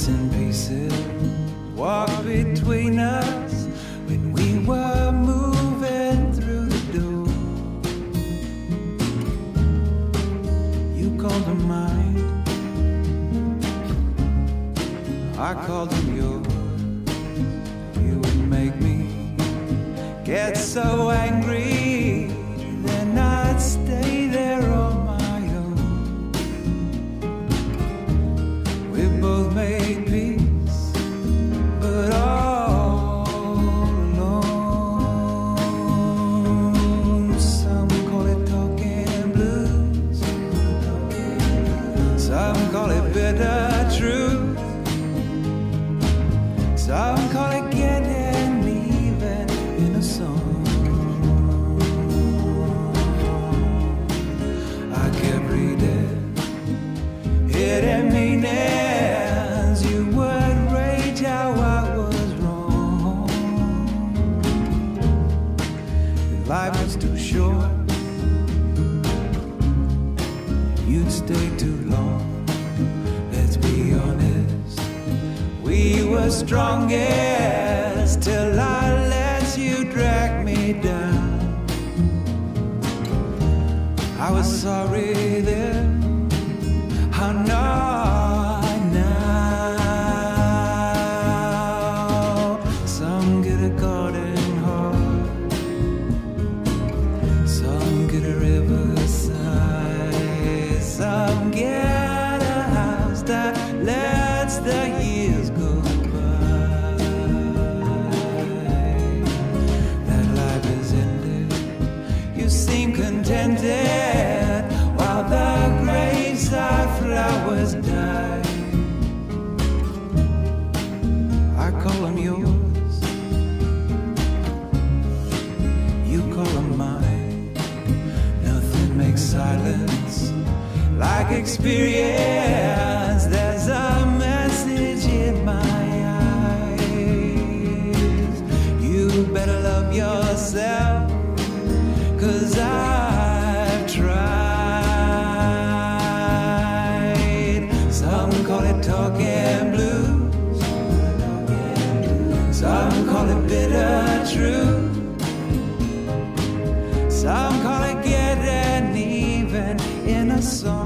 missing pieces walked between us when we were moving through the door. You called them mine, I called them yours. You would make me get so angry, then I'd stay there on my own. We both made peace, but all alone. Some call it talking blues, some call it bitter truth, some call it getting even in a song. I kept reading hidden meanings. You would rage how I was wrong. Life was too short, you'd stay too long. Let's be honest, we were strongest till I let you drag me down. I was sorry then, I know now. Some get a garden heart, some get a riverside, some get a house that lets the years go by. That life is ended, you seem contented, while the graveside flowers die. I call them yours, you call them mine. Nothing makes silence like experience. There's a message in my eyes. You better love yourself, 'cause I've tried. Some call it talking blues, some call it bitter truth, some call it getting even in a song.